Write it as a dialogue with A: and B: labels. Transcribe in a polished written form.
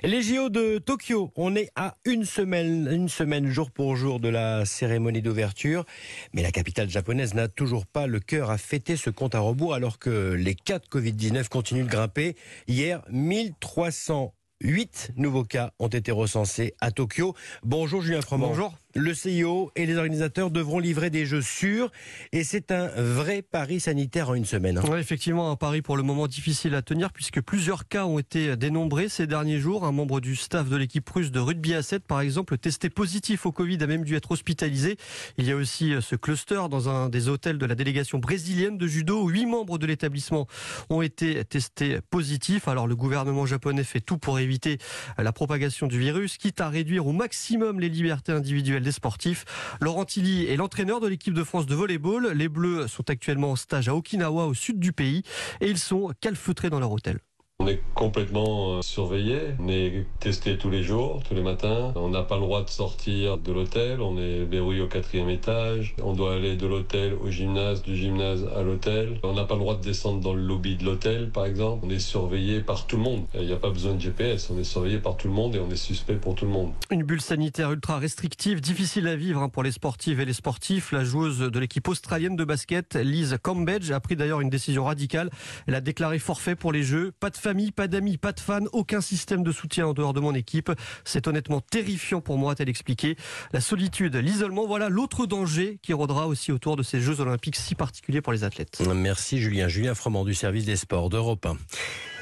A: Les JO de Tokyo, on est à une semaine jour pour jour de la cérémonie d'ouverture. Mais la capitale japonaise n'a toujours pas le cœur à fêter ce compte à rebours alors que les cas de Covid-19 continuent de grimper. Hier, 1308 nouveaux cas ont été recensés à Tokyo. Bonjour Julien Froment.
B: Bonjour.
A: Le CIO et les organisateurs devront livrer des jeux sûrs et c'est un vrai pari sanitaire en une semaine.
B: Oui, effectivement, un pari pour le moment difficile à tenir puisque plusieurs cas ont été dénombrés ces derniers jours. Un membre du staff de l'équipe russe de rugby à 7, par exemple, testé positif au Covid, a même dû être hospitalisé. Il y a aussi ce cluster dans un des hôtels de la délégation brésilienne de judo. 8 membres de l'établissement ont été testés positifs. Alors le gouvernement japonais fait tout pour éviter la propagation du virus, quitte à réduire au maximum les libertés individuelles des sportifs. Laurent Tilly est l'entraîneur de l'équipe de France de volleyball. Les Bleus sont actuellement en stage à Okinawa, au sud du pays, et ils sont calfeutrés dans leur hôtel.
C: On est complètement surveillé, on est testé tous les jours, tous les matins. On n'a pas le droit de sortir de l'hôtel, on est verrouillé au 4e étage. On doit aller de l'hôtel au gymnase, du gymnase à l'hôtel. On n'a pas le droit de descendre dans le lobby de l'hôtel, par exemple. On est surveillé par tout le monde. Il n'y a pas besoin de GPS, on est surveillé par tout le monde et on est suspect pour tout le monde.
B: Une bulle sanitaire ultra restrictive, difficile à vivre pour les sportives et les sportifs. La joueuse de l'équipe australienne de basket, Liz Cambage, a pris d'ailleurs une décision radicale. Elle a déclaré forfait pour les Jeux. Pas de famille, pas d'amis, pas de fans, aucun système de soutien en dehors de mon équipe. C'est honnêtement terrifiant pour moi, a-t-elle expliqué. La solitude, l'isolement, voilà l'autre danger qui rôdera aussi autour de ces Jeux Olympiques si particuliers pour les athlètes.
A: Merci Julien. Julien Froment du service des sports d'Europe 1.